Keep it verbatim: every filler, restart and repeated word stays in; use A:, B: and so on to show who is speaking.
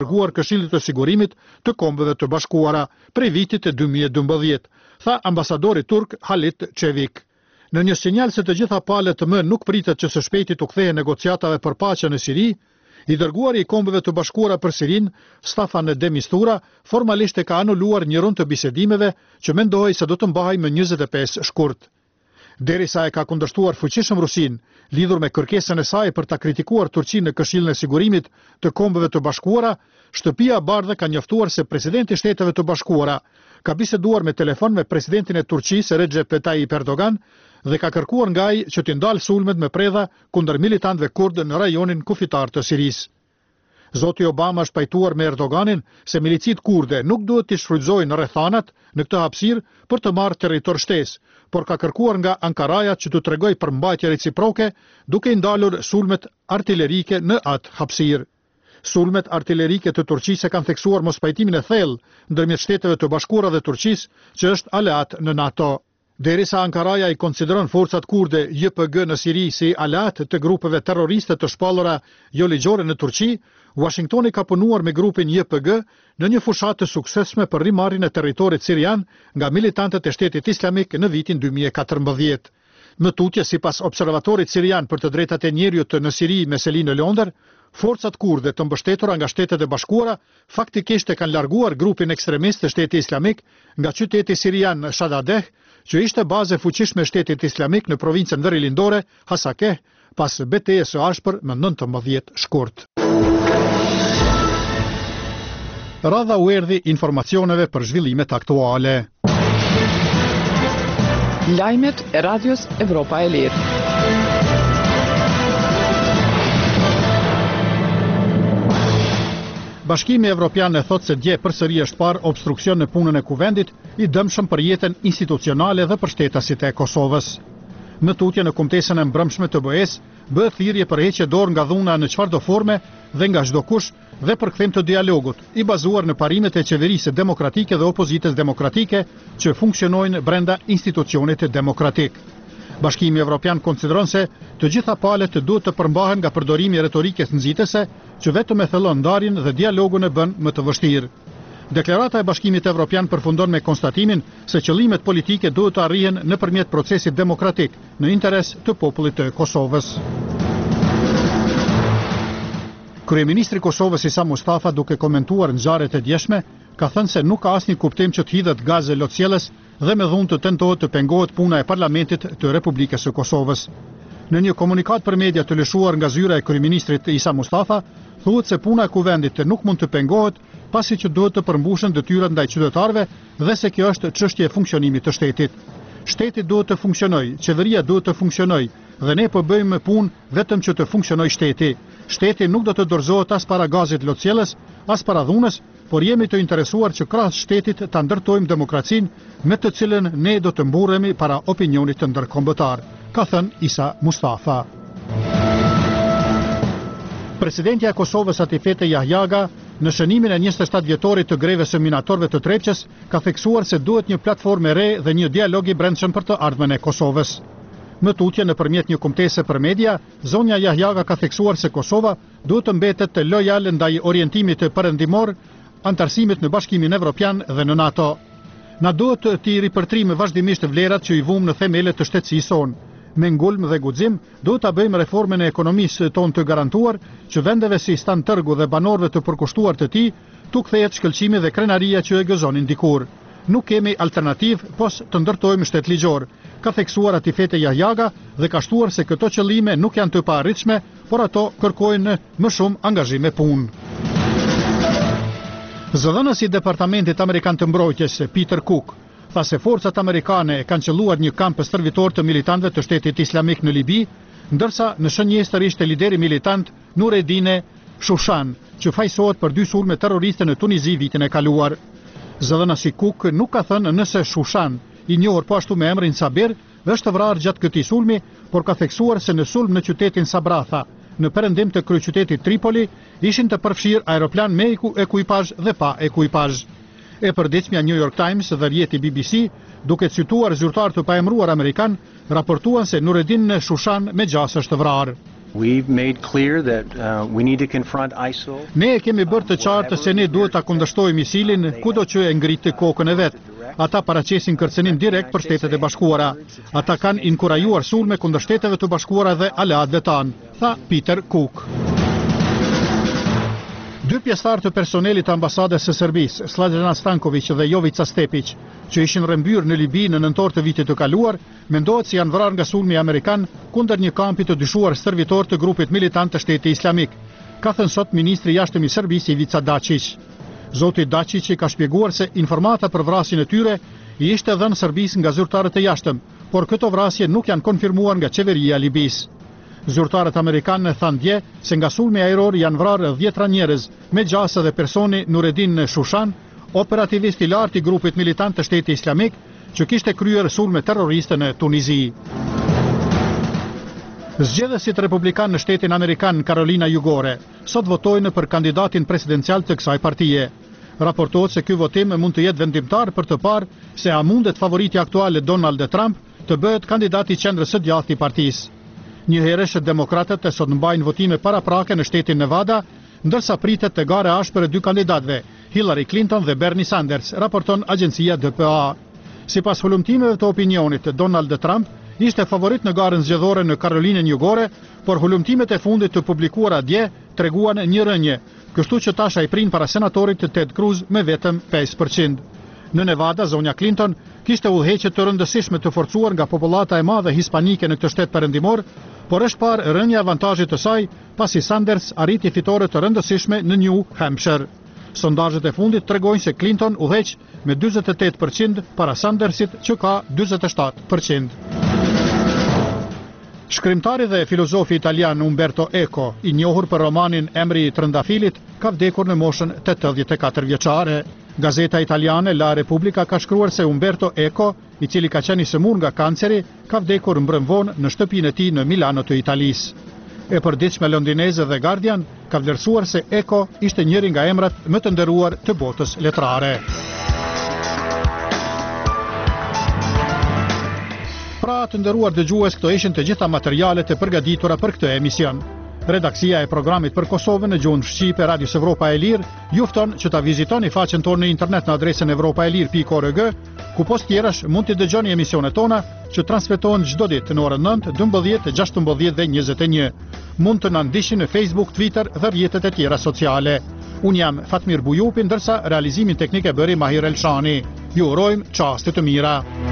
A: dërguar Këshillit të Sigurimit të Kombeve të Bashkuara prej vitit të dy mijë e dymbëdhjetë, tha ambasadori turk Halit Çevik. Në një sinjal se të gjitha palët të më nuk pritet që së shpejti të kthehen negociatave për paqe në Siri, i dërguari i Kombeve të Bashkuara për Sirin, Staffan de Mistura, formalisht e ka anuluar një rund të bisedimeve që mendohej se do të mbahej më njëzet e pesë shkurt. Derisa e ka kundërshtuar fuqishëm Rusin, lidhur me kërkesën e saj për ta kritikuar Turqinë në Këshillin e Sigurimit të Kombeve të Bashkuara, Shtëpia e Bardhë ka njoftuar se presidenti i Shteteve të Bashkuara ka biseduar me telefon me presidentin e Turqisë Recep Tayyip Erdogan dhe ka kërkuar nga ai që të ndalë sulmet me predha kundër militantëve kurdë në rajonin kufitar të Sirisë. Zoti Obama është pajtuar me Erdoganin se milicit kurde nuk duhet të shfrytëzojnë rrethanat në këtë hapësirë për të marrë territor shtesë, por ka kërkuar nga Ankaraja që të tregojë për mbajtje reciproke duke ndalur sulmet artillerike në atë hapësirë. Sulmet artillerike të Turqisë kanë theksuar mospajtimin e thellë ndërmjet Shteteve të Bashkuara dhe Turqisë, që është aleat në NATO. Derisa Ankaraja i konsideron forcat kurde J P G në Siri si aleat të grupeve terroriste të shpallura jo ligjore në Turqi, Washingtoni ka punuar me grupin J P G në një fushatë të suksesshme për rimarrjen e territorit sirian nga militantët e Shtetit Islamik në vitin dy mijë e katërmbëdhjetë. Më tutje, sipas observatorit sirian për të drejtat e njerëzit në Siri me seli në Londër, forcat kurde të mbështetura nga Shtetet e Bashkuara faktikisht e kanë larguar grupin ekstremist të Shtetit Islamik nga qyteti sirian Shadadeh, që ishte bazë e fuqishme e Shtetit Islamik në provincën veriljindore Hasakeh, pas betejës së ashpër më nëntëmbëdhjetë shkurt. Radha u erdhi informacioneve për zhvillimet aktuale.
B: Lajmet e Radios Evropa e Lirë.
A: Bashkimi Evropian e thot se dje përsëri është parë obstruksion në punën e kuvendit i dëmshëm për jetën institucionale dhe për shtetasit e Kosovës. Në tutje në kumtesën e mbrëmshme të B E-s, bëhet thirrje për heqje dorë nga dhuna në çfarëdo forme dhe nga çdo kush dhe për kthim të dialogut, i bazuar në parimet e qeverisë demokratike dhe opozitës demokratike që funksionojnë brenda institucionit demokratik. Bashkimi Evropian konsideron se të gjitha palët duhet të përmbahen nga përdorimi i retorikës nxitëse që vetëm e thellon ndarjen dhe dialogun e bën më të vështirë. Deklarata e Bashkimit Evropian përfundon me konstatimin se qëllimet politike duhet të arrihen nëpërmjet procesit demokratik në interes të popullit të Kosovës. Kryeministri i Kosovës Isa Mustafa, duke komentuar ngjarjet e djeshme, ka thënë se nuk ka asnjë kuptim që të hidhet gazë lotësjellës dhe me dhunë të tentohet të pengohet puna e parlamentit të Republikës së Kosovës. Në një komunikat për media të lëshuar nga zyra e kryeministrit Isa Mustafa, thuhet se puna e kuvendit nuk mund të pengohet pasi që duhet të përmbushen detyrat ndaj qytetarëve dhe se kjo është çështje e funksionimit të shtetit. Shteti duhet të funksionojë, qeveria duhet të funksionojë dhe ne po bëjmë punë vetëm që të funksionojë shteti. Shteti nuk do të dorëzohet as para gazit lotësjellës, as para dhunës, por jemi të interesuar që krahas shtetit ta ndërtojmë demokracinë me të cilën ne do të mburremi para opinionit të ndërkombëtar, ka thënë Isa Mustafa. Presidentja e Kosovës Atifete Jahjaga, në shënimin e njëzet e shtatë vjetorit të greves së minatorëve të Trepçës, ka theksuar se duhet një platformë e re dhe një dialog i brendshëm për të ardhmen e Kosovës. Në tutje nëpërmjet një kumtese për media, zonja Jahjaga ka theksuar se Kosova duhet të mbetet të lojale ndaj orientimit të perëndimor, antarësimit në Bashkimin Evropian dhe në NATO. Na duhet të ripërtrim vazhdimisht vlerat që i vumë në themelet të shtetësisë sonë. Me ngulm dhe guxim, duhet ta bëjmë reformën e ekonomisë tonë të garantuar që vendeve si Stan Tërgu dhe banorëve të përkushtuar të tij tu kthehet shkëlqimi dhe krenaria që e gëzonin dikur. Nuk kemi alternativë pos të ndërtojmë shtet ligjor, ka theksuar Atifete Jahjaga dhe ka shtuar se këto qëllime nuk janë të paarritshme, por ato kërkojnë më shumë angazhim e punë. Zëdhënësi i Departamentit Amerikan të Mbrojtjes, Peter Cook, tha se forcat amerikane kanë qelluar një kamp stërvitor të militantëve të Shtetit Islamik në Libi, ndërsa në shënjestër ishte lideri militant Nureddine Shushan, që fajsohet për dy sulme terroriste në Tunizi vitin e kaluar. Zëdhënësi Cook nuk ka thënë nëse Shushan, i njohur po ashtu me emrin Sabir, është vrarë gjatë këtij sulmi, por ka theksuar se në sulm në qytetin Sabratha, në perëndim të kryeqytetit Tripoli, ishin të përfshirë aeroplan me ekuipazh dhe pa ekuipazh. E përditshmja New York Times dhe rjeti B B C, duke cituar zyrtar të paemëruar amerikan, raportuan se Nureddin Shushan me gjas është vrarë.
C: We've made clear that uh, we need to confront ISIL.
A: Ne e kemi bërë të qartë se ne duhet ta kundërshtojmë ISIL-in kudo që e ngritë kokën e vet. Ata paraqesin kërcënim direkt për Shtetet e Bashkuara. Ata kanë inkurajuar sulme kundër Shteteve të Bashkuara dhe aleatëve tanë, tha Peter Cook. Dy pjesëtarë të personelit të ambasadës së Serbisë, Slađana Stanković dhe Jovica Stepić, që ishin rrëmbyer në Libi në nëntor të vitit të kaluar, mendohet se janë vrarë nga sulmi amerikan kundër një kampi të dyshuar servitor të grupit militant të Shtetit Islamik, ka thënë sot ministri i jashtëm i Serbisë Ivica Dačić. Zoti Dačić ka shpjeguar se informata për vrasjen e tyre i ishte dhënë Serbisë nga zyrtarët e jashtëm, por këto vrasje nuk janë konfirmuar nga qeveria e Libisë. Zyrtarët amerikanë thanë dje se nga sulmi ajror janë vrarë dhjetra njerëz, me gjasë dhe personi Nureddin Shushan, operativist i lartë i grupit militant të Shtetit Islamik, që kishte kryer sulme terroriste në Tunizi. Zgjedhësit republikan në Shtetin Amerikan Carolina Jugore sot votojnë për kandidatin presidencial të kësaj partije. Raportohet se ky votim mund të jetë vendimtar për të parë se a mundet favoriti aktuale Donald Trump të bëhet kandidati i qendrës së djathtë i partisë. Njëherësh demokratët e sot mbajnë votime paraprake në shtetin Nevada, ndërsa pritet të gare ashpër e dy kandidatëve, Hillary Clinton dhe Bernie Sanders, raporton agjencia D P A. Sipas hulumtimeve të opinionit, Donald Trump ishte favorit në garën zgjedhore në Karolinën Jugore, por hulumtimet e fundit të publikuara dje treguan një rënje, kështu që tash ai prin para senatorit Ted Cruz me vetëm pesë përqind. Në Nevada, zonja Clinton kishte udhëheqje të rëndësishme të forcuar nga popullata e madhe hispanike në këtë shtet perëndimor, por është parë rënja e avantazhit të saj pasi Sanders arriti fitore të rëndësishme në New Hampshire. Sondazhet e fundit tregojnë se Clinton udhëheq me njëzet e tetë përqind para Sandersit që ka njëzet e shtatë përqind. Shkrimtari dhe filozofi italian Umberto Eco, i njohur për romanin Emri i Trëndafilit, ka vdekur në moshën tetëdhjetë e katër vjeçare. Gazeta italiane La Repubblica ka shkruar se Umberto Eco, i cili ka qenë i sëmur nga kanceri, ka vdekur mbrëmvon në shtëpinë e tij në Milano të Italisë. E përditshme londineze dhe Guardian ka vlerësuar se Eco ishte njëri nga emrat më të nderuar të botës letrare. Pra të nderuar dëgjues, këto ishin të gjitha materialet e përgatitura për këtë emision. Redaksia e programit për Kosovën në gjuhën shqipe Radios Evropa e Lirë ju fton që ta vizitoni faqen tonë në internet në adresën evropaelir pikë org, ku post tjerash mund të dëgjoni emisionet tona që transmetohen çdo ditë në orën nëntë, dymbëdhjetë, gjashtëmbëdhjetë dhe njëzet e një. Mund të na ndiqni në Facebook, Twitter dhe rrjetet e tjera sociale. Unë jam Fatmir Bujupi, ndërsa realizimin teknik e bëri Mahir Elshani. Ju urojmë çaste të mira.